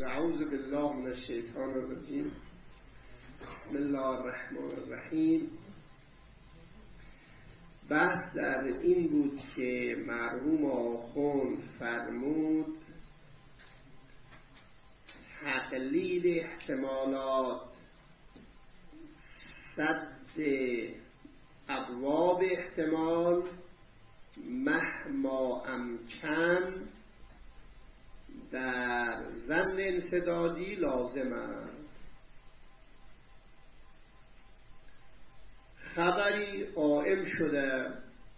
اعوذ بالله من الشیطان الرجیم. بسم الله الرحمن الرحیم. بحث در این بود که مرحوم آخوند فرمود تقلیل احتمالات، سد ابواب احتمال مهما امکن در ظن انسدادی لازم است. خبری قائم شده،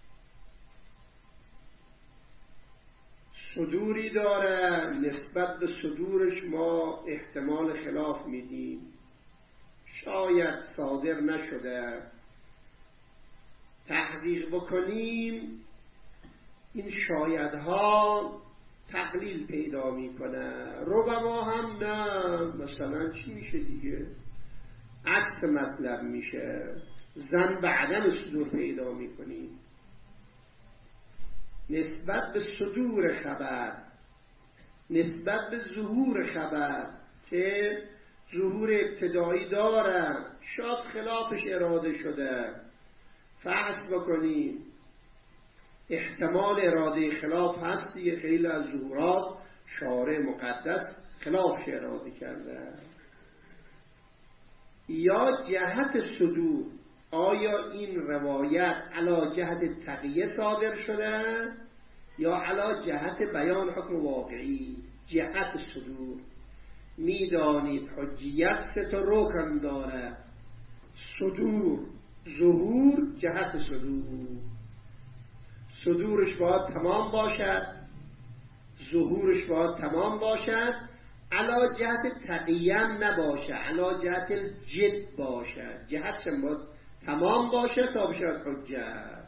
صدوری داره، نسبت به صدورش ما احتمال خلاف میدیم، شاید صادر نشده، تحقیق بکنیم این شایدها تقلیل پیدا میکنه. ربما هم نه، مثلا چی میشه دیگه، عکس مطلب میشه، ظن به عدم صدور پیدا میکنیم نسبت به صدور خبر، نسبت به ظهور خبر که ظهور ابتدایی داره، شاید خلافش اراده شده، فرض بکنیم احتمال اراده خلاف هست دیگه. خیلی از ظهورات شارع مقدس خلافش اراده کرده. یا جهت صدور، آیا این روایت علی جهت تقیه صادر شده یا علی جهت بیان حکم واقعی؟ جهت صدور میدانید حجیت سه تا رکن داره: صدور، ظهور، جهت صدور. صدورش باید تمام باشد، ظهورش باید تمام باشد، علا جهت تقییم نباشه، علا جهت جد باشه، جهتش باید تمام باشه تا بشود حجت.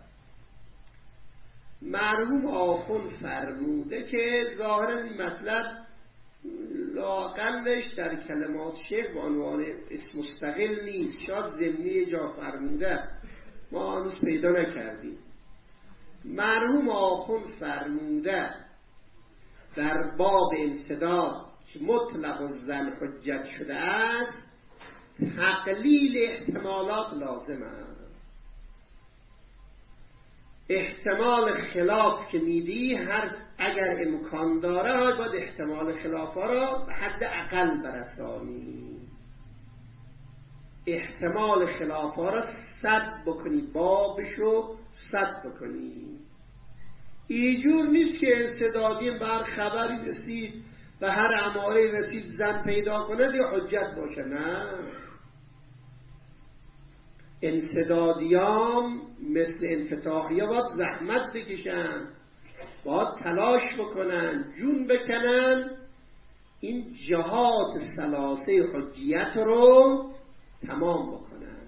مرحوم آخوند فرموده که ظاهرا این مطلب لااقلش در کلمات شیخ به عنوان اسم مستقل نیست، شاید ضمنی جا فرموده، ما هنوز پیدا نکردیم. مرحوم آخوند فرموده در باب انسداد که مطلق الظن حجت شده است، تقلیل احتمالات لازم است. احتمال خلاف که میدی اگر امکان داره باید احتمال خلاف ها را به حد اقل برسانی، احتمال خلاف ها را سد بکنی، بابشو سد بکنی. اینجور نیست که انسدادی بر خبری رسید و هر عمالی رسید زن پیدا کنه دی حجت باشه. نه، انسدادیان مثل انفتاحی باید زحمت بکشن، باید تلاش بکنن، جون بکنن، این جهات ثلاثه حجیت رو تمام بکنن.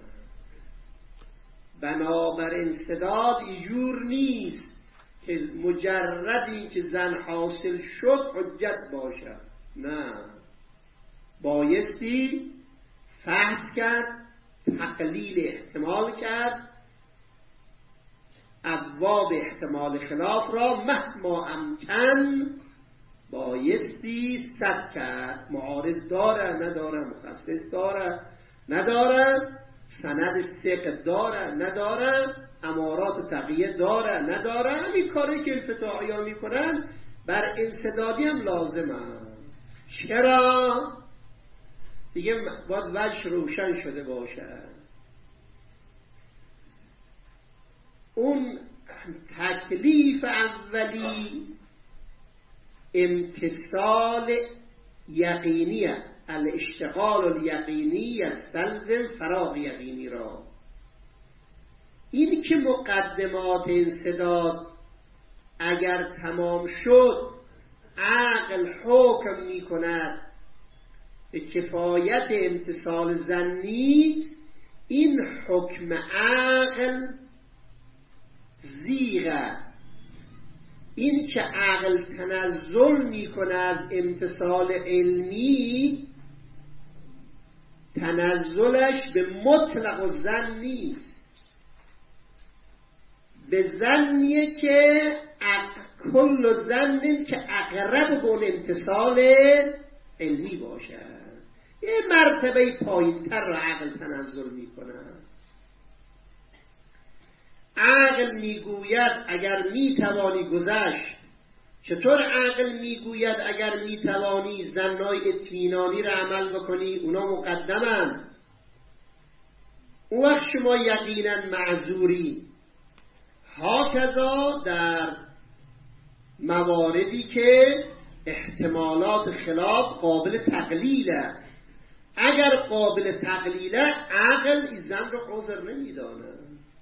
بنابر انسداد اینجور نیست که مجرد این که زن حاصل شد حجت باشه. نه، بایستی فحص کرد، تقلیل احتمال کرد، ابواب احتمال خلاف را مهما امکن بایستی سد کرد. معارض داره نداره، مخصص داره نداره، سند ثقه داره نداره، امارات تقیه داره نداره. همین کاری که انفتاحی ها میکنن بر انسدادی هم لازمه. چرا؟ دیگه باید وجه روشن شده باشه. اون تکلیف اولی امتصال یقینیه، الاشتغال الیقینی یستلزم فراغ یقینی را. این که مقدمات انسداد اگر تمام شد عقل حکم می کند به کفایت امتصال ظنی، این حکم عقل زیغه. این که عقل تنزل می کند از امتصال علمی، تنزلش به مطلق الظن نیست، به ظنیه که کل ظن که اقرب به امتصال علمی باشد. یه مرتبه پایین‌تر را عقل تنزل می‌کند. عقل میگوید اگر میتوانی گذشت. چطور عقل میگوید اگر میتوانی ظنای اطمینانی را عمل بکنی؟ اونا مقدمن. اون وقت شما یقینا معذوری. هاکذا در مواردی که احتمالات خلاف قابل تقلیله. اگر قابل تقلیله عقل این زن رو عذر نمیدانه.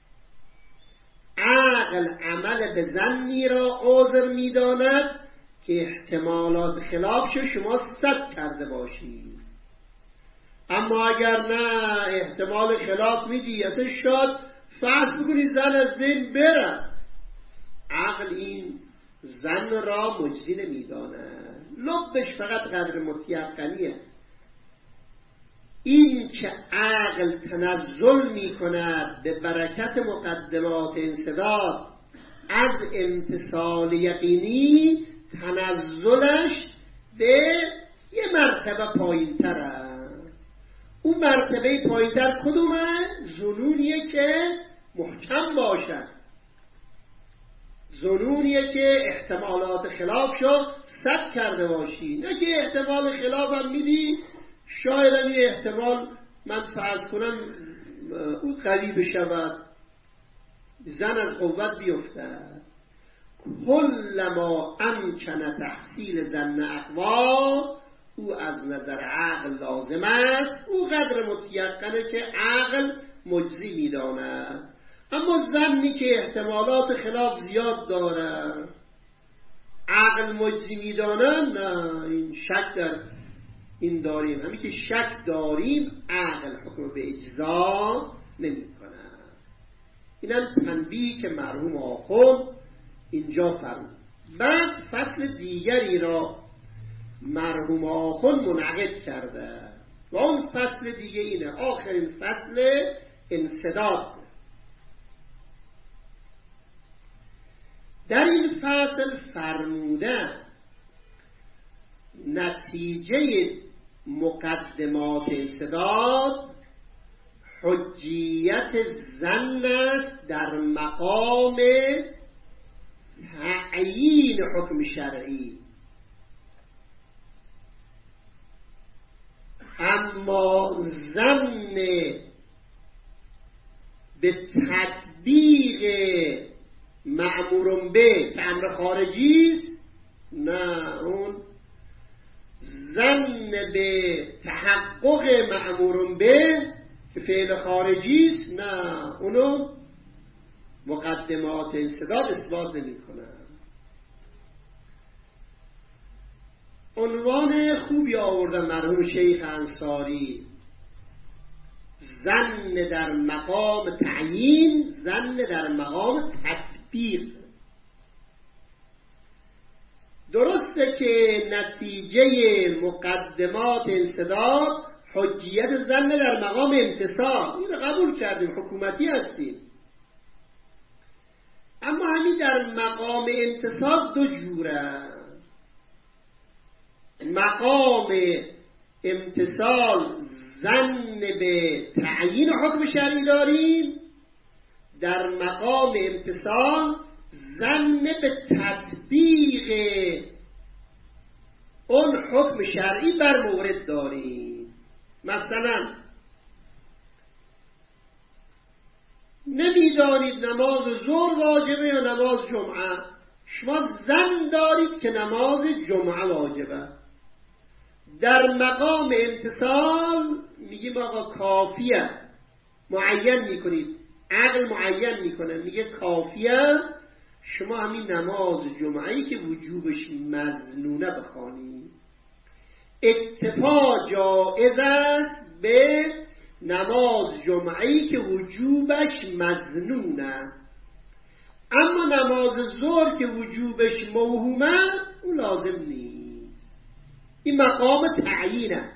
عقل عمل به ظنی را عذر میداند که احتمالات خلافش شما ثبت کرده باشید. اما اگر نه احتمال خلاف میدی، اصلا شاید فرض بکنی زن از بین بره، عقل این زن را مجزی نمیدانه. لبش فقط قدر متیقنیه. این که عقل تنزل می کند به برکت مقدمات انصداد از امتثال یقینی، تنزلش به یه مرتبه پایین تره. اون مرتبه پایین تر کدومه؟ ظنونیه که محکم باشد، ظنونیه که احتمالات خلافشو ثبت کرده باشی، نه که احتمال خلاف هم میدی شاید هم یه احتمال من فرض کنم او قوی بشود، زن از قوت بیفتد. کلما امکن تحصیل ظن اقوا، او از نظر عقل لازم است، او قدر متیقنه که عقل مجزی میداند. اما ظنی که احتمالات خلاف زیاد داره عقل مجزی میدانه، نه، این شک در این داریم. همین که شک داریم عقل حکم به اجزا نمی کند. اینم تنبیه که مرحوم آخوند اینجا فرمود. بعد فصل دیگری را مرحوم آخوند منعقد کرده و اون فصل دیگه اینه، آخرین فصل انسداد. در این فصل فرموده نتیجه مقدمات انسداد حجیت ظن است در مقام تعیین حکم شرعی. اما ظن به تطبیق مأمور به که امر خارجی است، نه، اون ظن به تحقق مأمور به که فعل خارجی است، نه، اونو مقدمات انسداد اثبات نمی‌کنه. عنوان خوبی آورده مرحوم شیخ انصاری، ظن در مقام تعیین، ظن در مقام تطبیق. درسته که نتیجه مقدمات انسداد حجیت ظن در مقام امتصال، این رو قبول کردیم، حکومتی هستیم. اما همین در مقام امتصال دو جوره. مقام امتصال ظن به تعیین حکم شرعی داریم، در مقام امتصال ظن به تطبیق اون حکم شرعی بر مورد داریم. مثلا نمیدانید نماز ظهر واجبه یا نماز جمعه، شما ظن دارید که نماز جمعه واجبه. در مقام امتصال میگیم آقا کافیه، معین میکنید، عقل معین میکنه، میگه کافیه شما همین نماز جمعه‌ای که وجوبش مظنونه بخوانید. اکتفا جائز است به نماز جمعه‌ای که وجوبش مظنونه، اما نماز ظهر که وجوبش موهومه اون لازم نیست. این مقام تعیینه،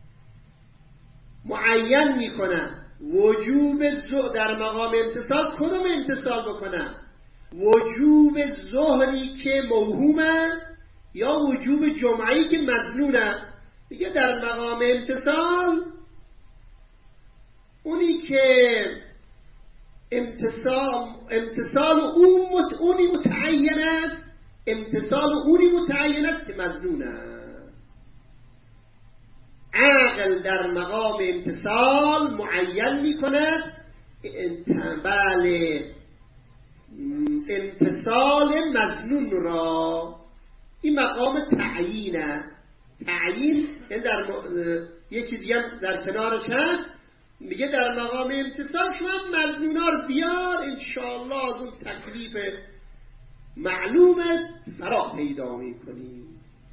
معین میکنه وجوب در مقام امتصال کدوم امتصال بکنه، وجوب ظهری که موهومه یا وجوب جمعه‌ای که مظنونه. دیگه در مقام امتثال اونی که امتثال اونی متعین است، امتثال اونی متعین است که مظنون است. عقل در مقام امتثال معین میکند بله امتثال مظنون را. این مقام تعیین است. تعیین در یکی دیگه در کنارش هست، میگه در مقام امتثال شما مظنونا رو بیار انشاءالله از اون تکلیف معلومت فرا پیدا میکنی.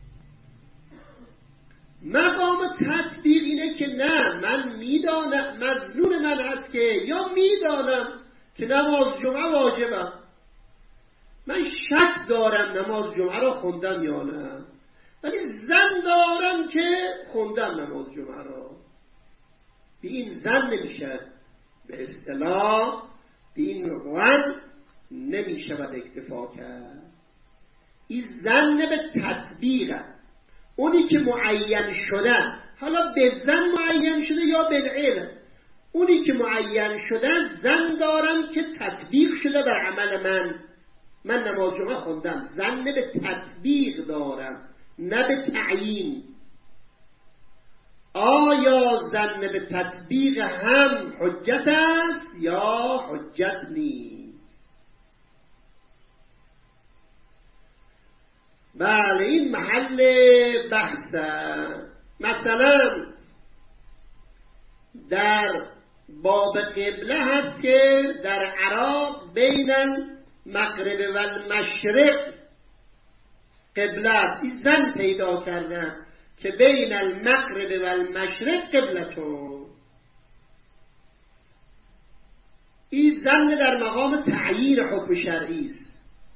مقام تطبیق اینه که نه من میدانم، مظنون من هست که یا میدانم که نماز جمعه واجبه، من شک دارم نماز جمعه رو خوندم یا نه، ولی زن دارم که خوندم نماز جمعه رو. به این زن نمیشه به اصطلاح، به این رن نمیشه باید اکتفا کرد. این زن به تطبیقه، اونی که معین شده، حالا به زن معین شده یا بالعلم، اونی که معین شده زن دارم که تطبیق شده بر عمل من نماز جمعه خوندم، زن به تطبیق دارم نه به تعیین. آیا زن به تطبیق هم حجت است یا حجت نیست؟ بله این محل بحثه. مثلا در باب قبله هست که در عراق بین المغرب و المشرق قبله است. این زن پیدا کردن که بین المغرب و المشرق قبلتون. این زن در مقام تعیین حکم شرعی است.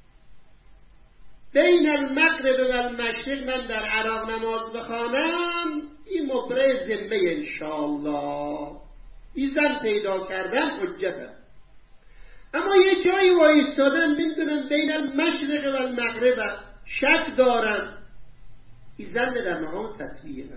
بین المغرب و المشرق من در عراق نماز بخوانم، این مبرئ ذمه انشاءالله. این زن پیدا کردن حجته. اما یه جایی وایستادن نمیدونم بین المشرق و المغرب شک دارن، این زن در مقام تطبیق.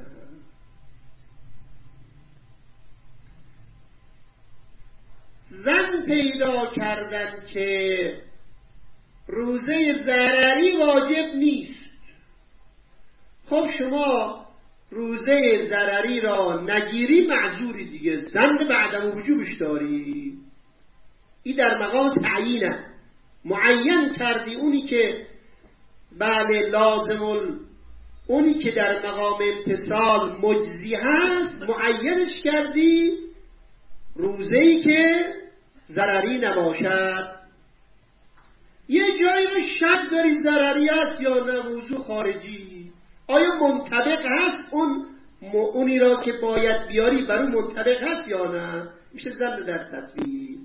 زن پیدا کردن که روزه ضرری واجب نیست. خب شما روزه ضرری را نگیری معذوری دیگه، زن به عدم وجوبش داری. این در مقام تعیینه، معین کردی اونی که بله لازم، اونی که در مقام امتثال مجزی هست معینش کردی، روزه‌ای که ضرری نباشد. یه جایی رو شک داری ضرری است یا نه، موضوع خارجی آیا منطبق هست اونی را که باید بیاری بر اون منطبق هست یا نه، میشه زن در تطبیق.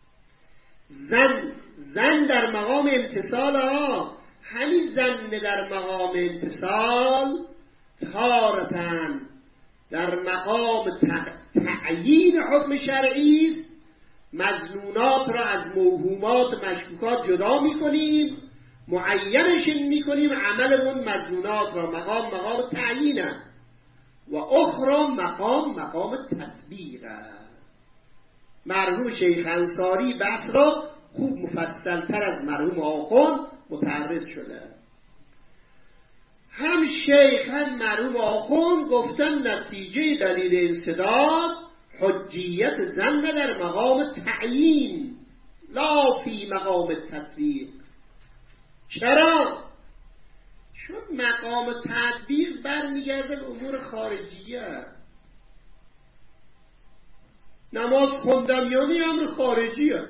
زن در مقام امتثال ها، همین زن در مقام امتثال تارتن در مقام تعیین حکم شرعی است. مظنونات را از موهومات مشکوکات جدا میکنیم، معینش میکنیم، عملمون مظنونات را مقام تعیینه و اخرى مقام تطبیقه. مرحوم شیخ انصاری بحث را خوب مفصلتر از مرحوم آخوند متعرض شده. هم شیخ هم مرحوم آخوند گفتن نتیجه دلیل انسداد حجیت زن در مقام تعیین لا فی مقام تطبیق. چرا؟ چون مقام تطبیق برمیگرده به امور خارجیه. نماز خوندم یا نی امر خارجیه.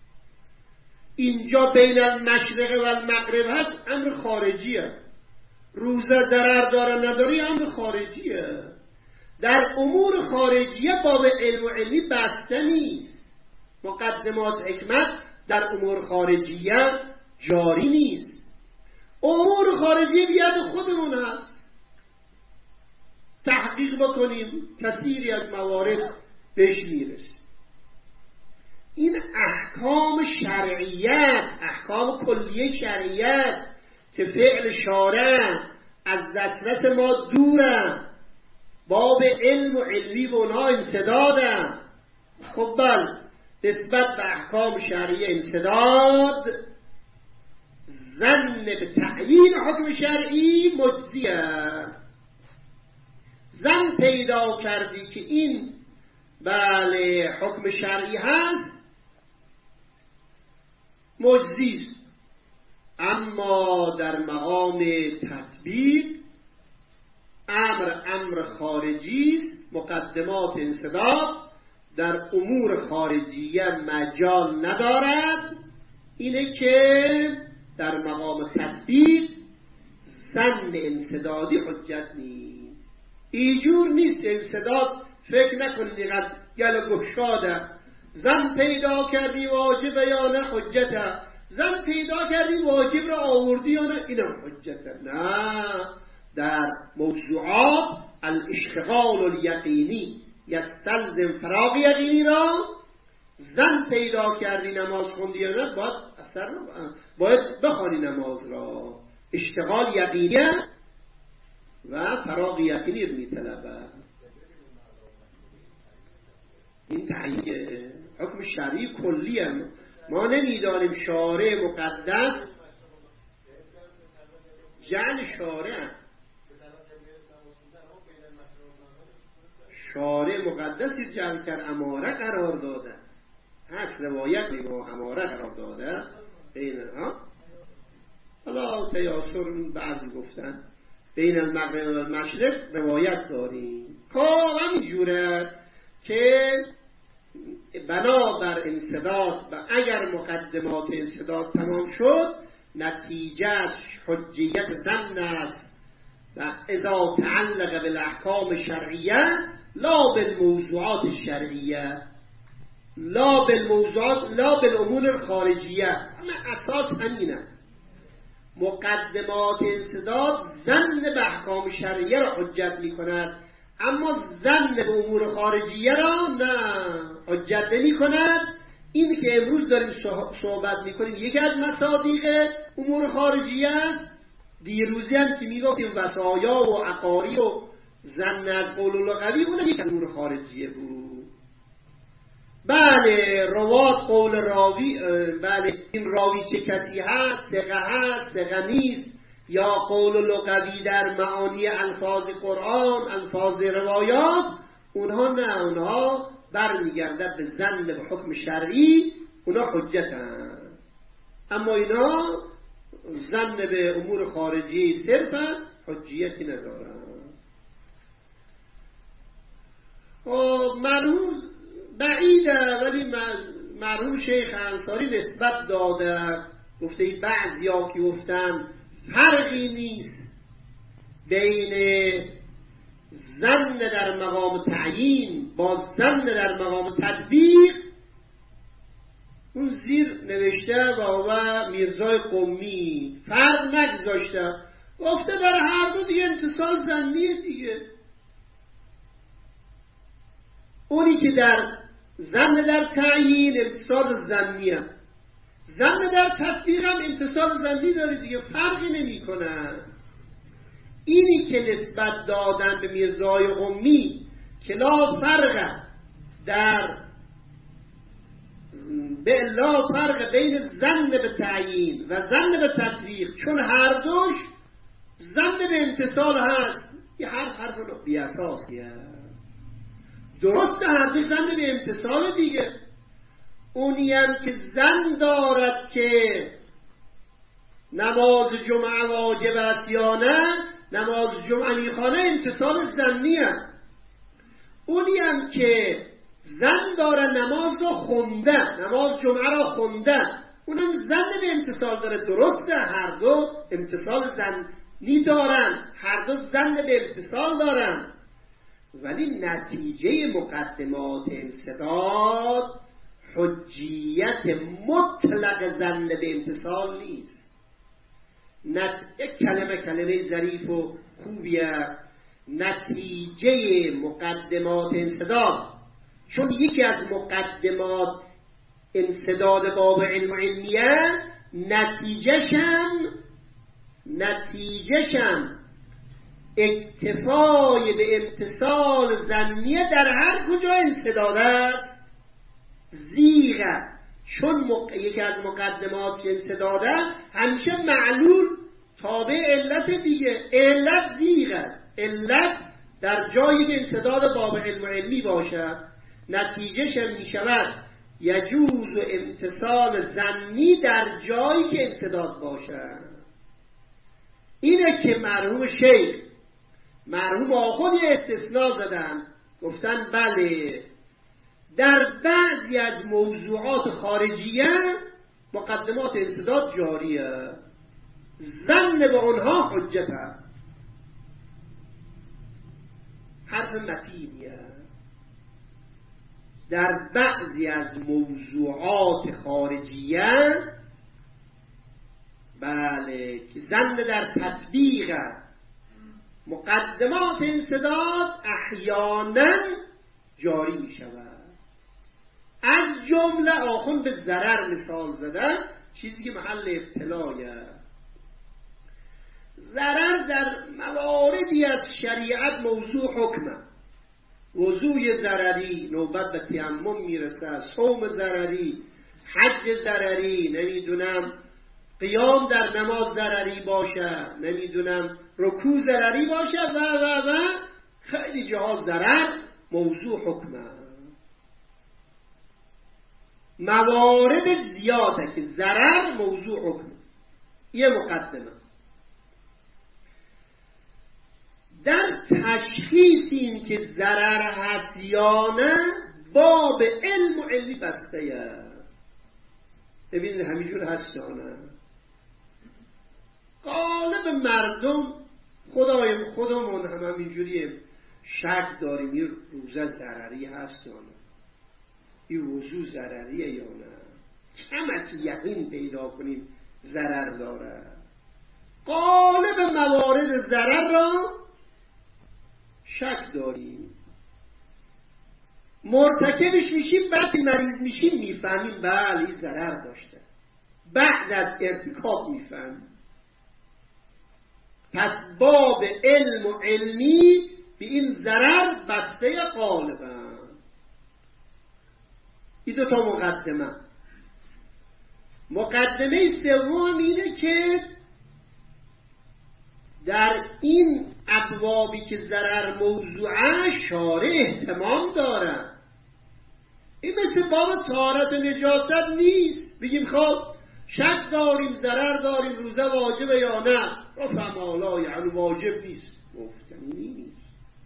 اینجا بین المشرق و المغرب هست امر خارجیه. روزه ضرر داره نداری امر خارجیه. در امور خارجیه باب علم و علمی بسته نیست. مقدمات حکمت در امور خارجیه جاری نیست. امور خارجیه بیاد خودمون هست، تحقیق بکنیم، کثیری از موارد بهش میرسیم. این احکام شرعیه است، احکام کلیه شرعیه است که فعل شارع از دسترس ما دوره. باب علم و علمی و اونها انسدادن. خب بل نسبت به احکام شرعی انسداد، ظن به تعیین حکم شرعی مجزیه. ظن پیدا کردی که این بله حکم شرعی هست، مجزیست. اما در مقام تطبیق امر خارجی است، مقدمات انسداد در امور خارجیه مجال ندارد. اینه که در مقام تطبیق ظن انسدادی حجت نیست. اینجور نیست انسداد فکر نکنید اینقدر گل گشاده. ظن پیدا کردی واجبه یا نه حجته، ظن پیدا کردی واجب را آوردی یا نه اینم حجته. نه، در موضوعات الاشتغال الیقینی یستلزم فراغ یقینی را، ظن پیدا کردی نماز خوندی یا نه باید بخوانی نماز را. اشتغال یقینی و فراغ یقینی رو میطلبه. این تعیین حکم شرعی کلی هم. ما نمیدانیم شارع مقدس جعل شارع مقدسی جعل کرد، اماره قرار داده هست، روایت با اماره قرار داده بین ها. حالا تیاسر بعضی گفتن بین المغرب و المشرق روایت داریم. خب همین جوره که بنابر انسداد و اگر مقدمات انسداد تمام شد نتیجه حجیت ظن است و اذا تعلق بالاحکام شرعیه لا بالموضوعات الشرعیه، لا بالموضوعات، لا بالامور خارجیه. همه اساس همینه. مقدمات انسداد ظن به احکام شرعیه را حجت می کند، اما ظن به امور خارجیه را نه حجت نمی کند. این که امروز داریم صحبت می کنیم یکی از مصادیق امور خارجیه است. دیروزی هم که می گفتیم وصایا و عقاری و ظن از قول لغوی اون یک امور خارجیه بود. بله روات قول راوی، بله این راوی چه کسی هست، ثقه هست، ثقه نیست، یا قول لغوی در معانی الفاظ قرآن، الفاظ روایات، اونها نه، اونها برمیگرده به ظن به حکم شرعی، اونها حجتن. اما اینا ظن به امور خارجی صرفا حجیتی ندارن. مرموز بعیده، ولی مرحوم شیخ انصاری نسبت داده، گفته بعضی ها که گفتن فرقی نیست بین ظن در مقام تعیین با ظن در مقام تطبیق. اون زیر نوشته و میرزای قمی فرق نگذاشته، گفته در هر دو دیگه امتصال ظنیه دیگه. اونی که در ظن در تعیین امتصال ظنیه، ظن در تطبیق هم امتصال ظنی داره دیگه، فرقی نمی کنه. اینی که نسبت دادن به میرزای قمی که لا فرق بین ظن به تعیین و ظن به تطبیق، چون هر دوش ظن به امتصال هست، یه حرف بی اساسیه. درست هر دو ظن به امتصال دیگه. اونی هم که ظن دارد که نماز جمعه واجب است یا نه، نماز جمعه میخوانه امتصال ظنیه. اونی هم که ظن داره نماز رو خونده، نماز جمعه رو خونده، اونم ظن به امتصال داره. درسته هر دو امتصال ظنی دارن، هر دو ظن به امتصال دارن، ولی نتیجه مقدمات انسداد حجیت مطلق ظن به امتصال نیست. یک کلمه ظریف و خوبیه، نتیجه مقدمات انسداد. چون یکی از مقدمات انسداد باب علم و علمیه نتیجهشم اکتفای به امتصال ظنیه در هر کجا انسداد است زیغ، چون یکی از مقدمات که انسداد است همیشه معلول تابع علت دیگه. علت زیغ است. علت در جایی که انسداد باب علم و علمی باشد نتیجهش می شود یجوز امتصال ظنی در جایی که انسداد باشد. اینه که مرحوم شیخ مرحوم آخوند یه استثناء زدن، گفتن بله در بعضی از موضوعات خارجیه مقدمات انسداد جاریه، ظن به اونها حجت هست. حرف متینیه. در بعضی از موضوعات خارجیه بله که ظن در تطبیق مقدمات انسداد احیانا جاری می شود. از جمله آخوند به ضرر مثال زدن، چیزی که محل ابتلایه. ضرر در مواردی از شریعت موضوع حکمه. وضوء ضرری نوبت به تیمم میرسه، صوم ضرری، حج ضرری، نمیدونم قیام در نماز ضرری باشه، نمیدونم رکوع ضرری باشه و خیلی جاها ضرر موضوع حکمه. موارد زیاده که ضرر موضوع حکمه. یه مقدمه. در تشخیص این که ضرر هست یا نه باب علم و علمی بسته. ببینید همینجور هست یا نه. غالب مردم خودمون هم همینجوریم، شک داریم این روزه ضرری هست یا نه، این وضوء ضرریه یا نه. کمکی یقین پیدا کنیم ضرر داره. غالب موارد ضرر را شک داریم، مرتکبش میشیم، بعد مریض میشیم میفهمیم بله این ضرر داشته، بعد از ارتکاب میفهمیم. پس باب علم و علمی به این ضرر بسته غالبا. این دو تا مقدمه. مقدمه سوم اینه که در این ابوابی که ضرر موضوعه شارع اهتمام داره. این مثل باب طهارت و نجاست نیست بگیم خب شک داریم ضرر داریم روزه واجبه یا نه، رفع لا یعنی واجب نیست، گفتنی نیست.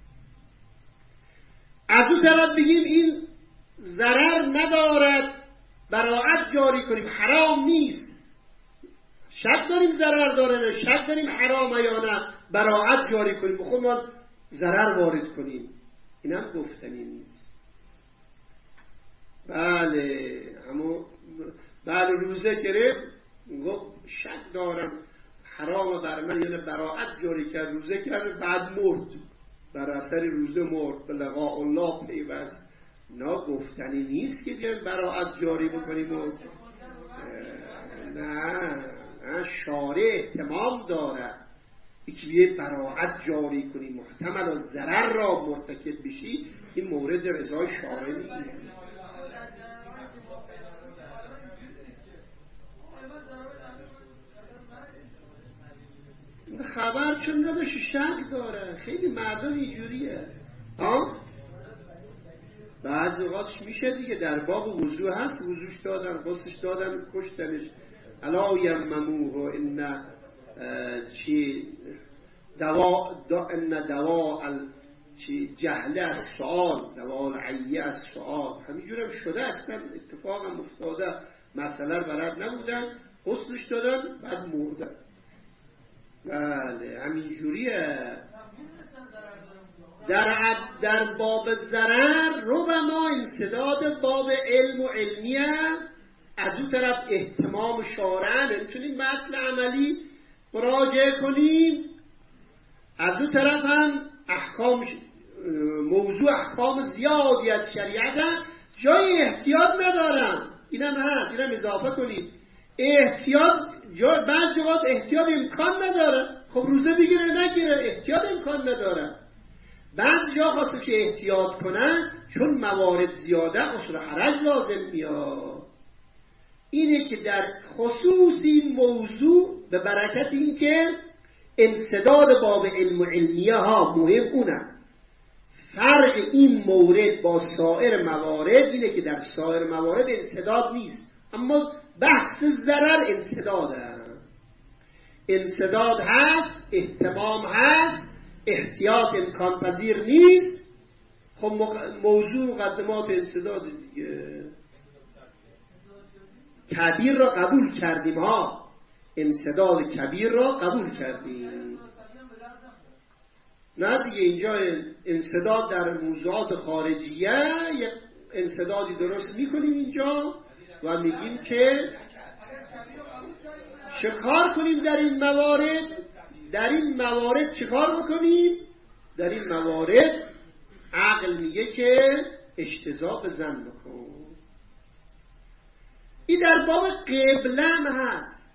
از اون طرف بگیم این ضرر ندارد براعت جاری کنیم، حرام نیست. شک داریم ضرر داره نه، شک داریم حرامه یا نه، براعت جاری کنیم، بخون ما ضرر وارد کنیم، این هم گفتنی نیست. بله اما بعد روزه گرفت گفت شک دارم حرام بر من، یعنی براعت جاری کرد، روزه کرد، بعد مرد، بر اثر روزه مرد، به لقاء الله پیوست. گفتنی نیست که بیان براعت جاری بکنیم و نه شارع اهتمام داره یکی براعت جاری کنی محتمل از ضرر را مرتکب بشی، این مورد رضای شارع نیست. خبر چون نداشت شک داره. خیلی مردم اینجوریه. بعضی اوقاتش میشه دیگه، در باب وضوع هست، وضوش دادن، غسلش دادن، کشتنش. الا یمموه ان چی دوا چی جهل از سؤال، دوا العیه از سؤال. همینجور هم شده اصلا، اتفاق هم افتاده، مسئله بلد نبودن، غسلش دادن، بعد مردن. بله همینجوریه. در باب ضرر ربما انسداد باب علم و علمیه، از اون طرف اهتمام شارع، نمیتونیم به اصل عملی مراجعه کنیم، از اون طرف هم احکام موضوع احکام زیادی از شریعت جای احتیاط ندارم. اینم هست، اینم اضافه کنیم. احتیاط بعضی وقت احتیاط امکان نداره. خب روزه بگیره نگیره، احتیاط امکان نداره. بعضی جا خواستم که احتیاط کنن چون موارد زیاده اصل حرج لازم میاد. اینه که در خصوص این موضوع به برکت این که انسداد باب علم و علمیه ها مهم اونه. فرق این مورد با سایر موارد اینه که در سایر موارد انسداد نیست، اما بحث ضرر انسداده. انسداد هست، اهتمام هست، احتیاط امکان پذیر نیست. خب موضوع مقدمات انسداد دیگه. کبیر را قبول کردیم ها، انسداد کبیر را قبول کردیم. نه دیگه اینجا انسداد در موضوعات خارجیه یک انسدادی درست میکنیم اینجا و میگیم که چکار کنیم در این موارد. در این موارد چکار بکنیم؟ در این موارد عقل میگه که اجتذاب زن بکن. این در باب قبله هست.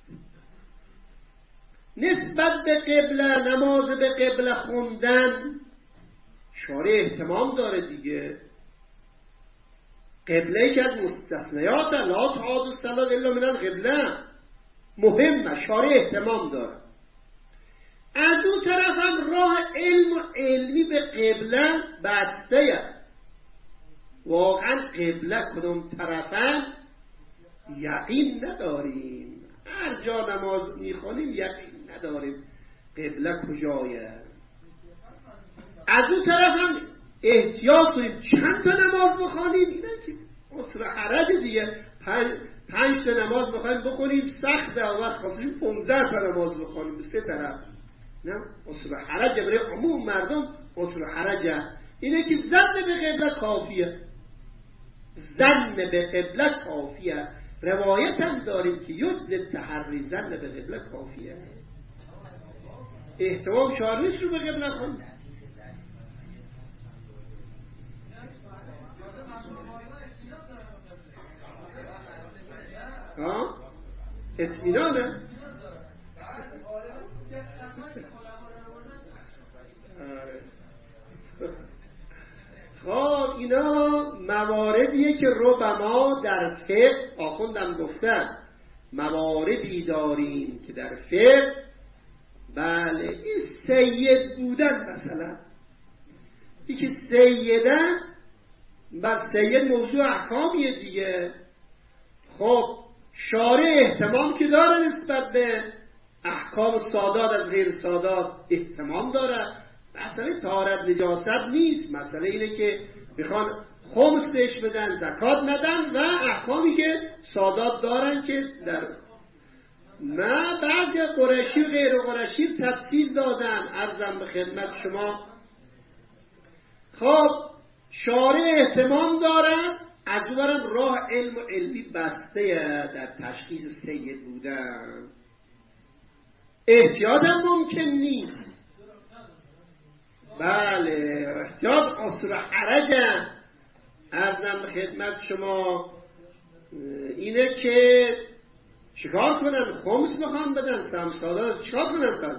نسبت به قبله، نماز به قبله خوندن شارع اهتمام داره دیگه. قبله که از مستثنیات لا تعاد الصلاة الا من القبله مهمه، شارع اهتمام داره. از اون طرف هم راه علم و علمی به قبله بسته. واقعا قبله کدوم طرفن یقین نداریم. هر جا نماز میخونیم یقین نداریم قبله کجایه. از اون طرف هم احتیاط کنیم چند تا نماز بخونیم. اینا که اصل حرج دیگه. پنج تا نماز بخونیم سخته، وقت خواستیم 15 تا نماز بخونیم به سه طرف. نه اصل حرج برای عموم مردم. اصل حرج اینه که زن به قبله کافیه. زن به قبله کافیه. روایت هم داریم که یجز تحری زن به قبله کافیه. احتمام شعار نیست رو به قبله خون. اطمینانه. خب اینا مواردیه که ربما در فقه آخوندم گفتن مواردی داریم که در فقه بله این سید بودن مثلا این که سیدن بس سید موضوع احکامیه دیگه. خب شارع اهتمام که داره نسبت به احکام سادات از غیر سادات اهتمام داره. مسئله طهارت نجاست نیست، مسئله اینه که میخوان خمسش بدن زکات ندن و احکامی که سادات دارن که در نه بعضی قریشی و غیر قریشی تفصیل دادن. عرضم به خدمت شما خب شارع اهتمام دارن. از اونورم راه علم و علمی بسته در تشخیص سید بودن. احتیاط هم ممکن نیست. بله احتیاط اصل حرجه. عرضم به خدمت شما اینه که چیکار کنن؟ خمس بخوان بدن سمسالا چیکار کنن؟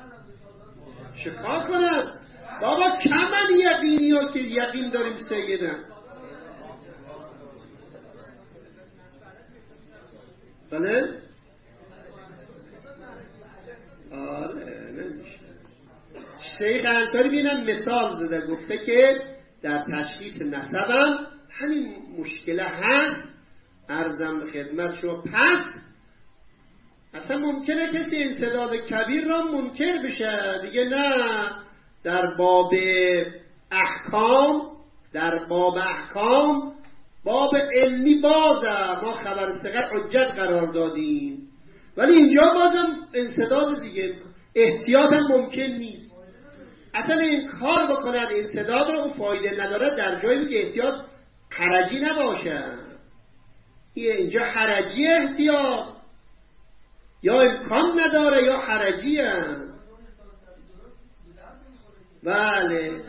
چیکار کنن؟ بابا کمن یقینی ها که یقین داریم سیدن. بله؟ آره نمیشه. شیخ انصاری بینم مثال زده گفته که در تشخیص نسبم همین مشکله هست. عرضم به خدمت شما پس اصلا ممکنه کسی انسداد کبیر را منکر بشه دیگه. نه در باب احکام باب علمی بازه ما خبر ثقت حجت قرار دادیم، ولی اینجا بازم انسداد دیگه احتیاط هم ممکن نیست. اصلا این کار بکنن انسداد رو فایده نداره در جایی که احتیاط حرجی نباشه. اینجا حرجی احتیاط یا امکان نداره یا حرجیه. بله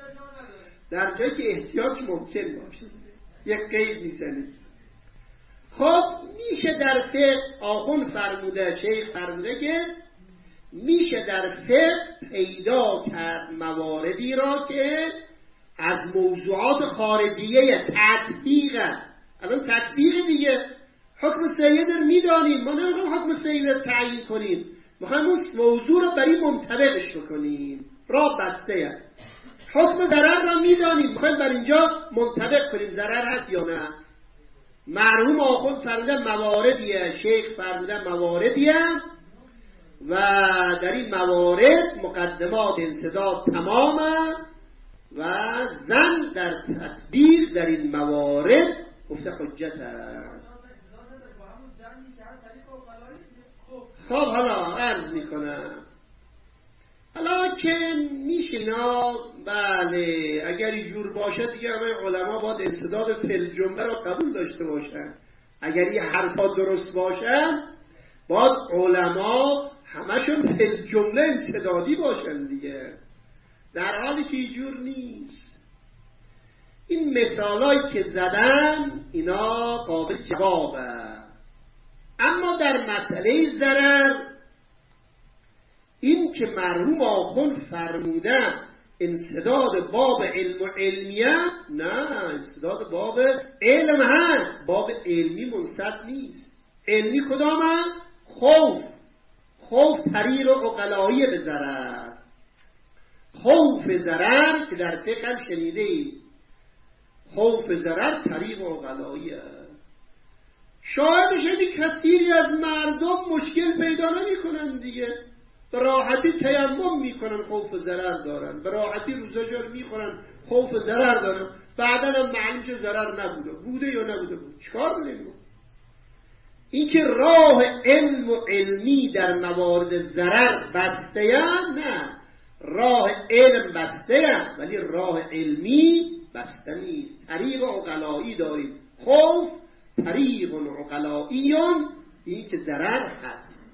در جایی که احتیاط ممکن باشه یک قید میزنید. خب میشه در فقه آخوند فرموده، شیخ فرموده که میشه در فقه پیدا کرد مواردی را که از موضوعات خارجیه تطبیقه. الان تطبیق دیگه حکم سید رو میدانیم، ما نمیخوایم حکم سید رو تعیین کنیم، میخوایم اون موضوع رو برای منطبقش کنیم. راه بسته. حکم ضرر را میدانیم، میخوایم بر اینجا منطبق کنیم ضرر هست یا نه. مرحوم آخوند فرموده مواردیه، شیخ فرموده مواردیه و در این موارد مقدمات انسداد تمامه و زن در تطبیق در این موارد گفته حجت هست. خب حالا عرض میکنم، حالا که میشینا بله اگر اینجور باشه دیگه همه علما باید انسداد فی جمله را قبول داشته باشن. اگر این حرفا درست باشن باید علما همشون فی جمله انسدادی باشن دیگه، در حالی که اینجور نیست. این مثالایی که زدن اینا قابل جوابه. اما در مسئله ضرر این که مرحوم آخوند فرمودن انسداد باب علم و علمیه، نه، انسداد باب علم هست، باب علمی منسد نیست. علمی کدامه؟ خوف طریق عقلایی به ضرر، خوف ضرر که در فقه هم شنیده اید، خوف ضرر طریق عقلاییه. شاهدش اینی کثیری از مردم مشکل پیدا نمی کنن دیگه، به راحتی تیمم میکنن خوف ضرر دارن، به راحتی روزه میخورن خوف ضرر دارن، بعدا هم معلوم شد ضرر بوده یا نبوده بود. چیکار داریم؟ این که راه علم و علمی در موارد ضرر بسته یا نه، راه علم بسته یا ولی راه علمی بسته نیست. طریق عقلایی داریم، خوف طریق عقلاییون، این که ضرر هست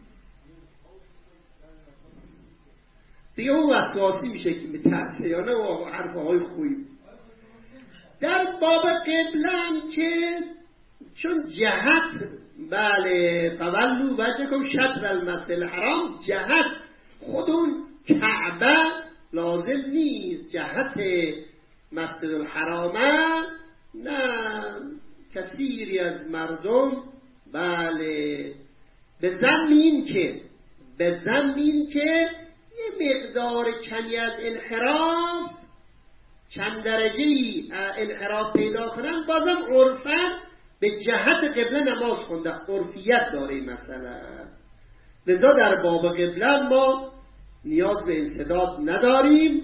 دیگه اون وسواسی میشه که میترسه یا نه و حرفهای خوبی. در باب قبلن که چون جهت بله فولو وجهکم شطر المسجد الحرام، جهت خود اون کعبه لازم نیست، جهت مسجد الحرامه نه. کثیری از مردم بله به ظن این که یه مقدار کمی از انحراف، چند درجه‌ای انحراف پیدا کنن، بازم عرفاً به جهت قبله نماز خونده، عرفیت داره این مسئله. لذا در باب قبله ما نیاز به انسداد نداریم.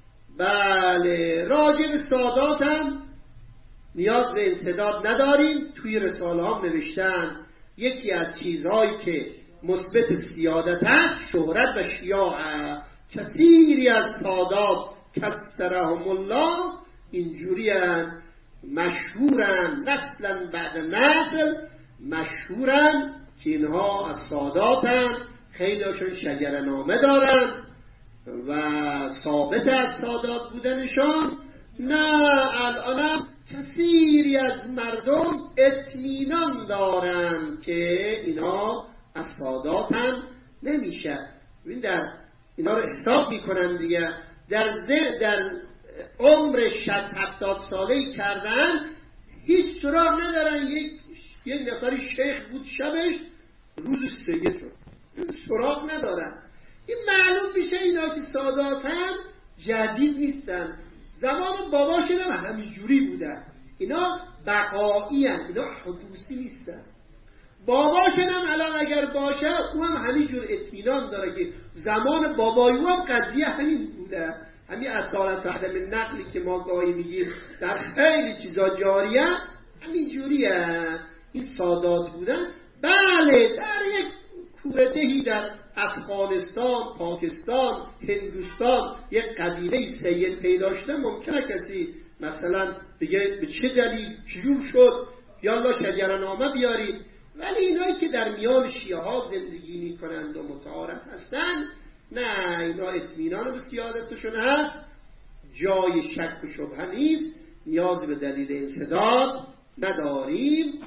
بله راجع به سادات هم نیاز به انسداد نداریم. توی رساله هم نوشتن یکی از چیزهایی که مثبت سیادت است شهرت و شیاعه. کثیری از سادات کثرهم الله اینجوری هستند، مشهورن نسلا بعد نسل، مشهورن که اینها از ساداتن، خیلی هاشون شجرنامه دارن و ثابت از سادات بودنشان. نه الان کثیری از مردم اطمینان دارن که اینا از ساداتن نمیشه. ببین در اینا رو حساب میکنن دیگه، در عمر 60-70 ساله‌ای کردن هیچ سراغ ندارن. یک نفری شیخ بود شبش روز سید شد، سراغ ندارن. این معلوم میشه اینا که ساداتن جدید نیستن، زمان باباشون هم همینجوری بودن، اینا بقایی هستن، اینا حدوثی نیستن. باباشون هم الان اگر باشه او هم همینجور اطمینان داره که زمان بابای او هم قضیه همین بوده. همین اصالت و عدم نقلی که ما گاهی میگیم در خیلی چیزا جاریه همینجوریه. این سادات بودن بله در یک کوردهی در افغانستان، پاکستان، هندوستان یک قبیله سید پیدا شده، ممکنه کسی مثلا بگه به چه دلیل چجور شد یالا شجرنامه بیارید. ولی اینایی که در میان شیعه ها زندگی میکنند و متعارف هستند، نه، اینا اطمینان به سیادتشون هست، جای شک و شبهه نیست، نیاز به دلیل انسداد نداریم.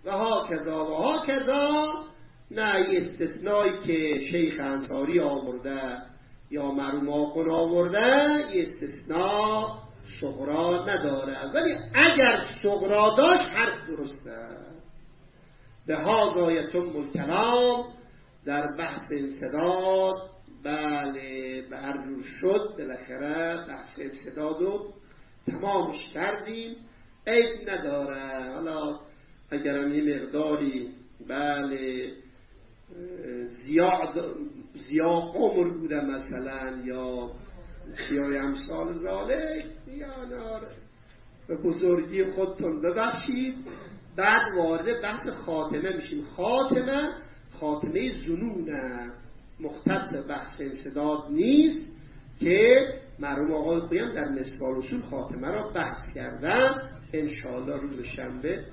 و ها کذا نه استثنایی که شیخ انصاری آورده یا مرحوم آخوند آورده یه استثناء صغرا نداره، ولی اگر صغرا داشت حرف درسته. به هذا یتم الکلام، در بحث انسداد بله به هر جور شد بالاخره بحث انسداد رو تمامش کردیم، عیب نداره. حالا اگرم یه مقداری بله زیاد عمر بوده مثلا یا چیای امثال ذالک، یا ناره به بزرگی خودتون ببخشید. بعد وارد بحث خاتمه میشیم. خاتمه ظنونه، مختص بحث انسداد نیست که مرحوم آقای خویی در مصباح الاصول خاتمه را بحث کردن. انشاءالله روز شنبه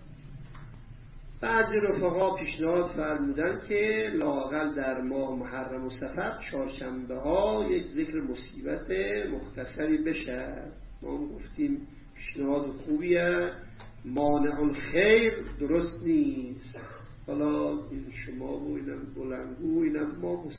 بعضی رفقا پیشنهاد فرمودن که لااقل در ماه محرم و صفر چهارشنبه ها یک ذکر مصیبت مختصری بشه. ما گفتیم پیشنهاد خوبیه، مانع الخیر درست نیست. حالا این شما و اینم بلنگو اینم ما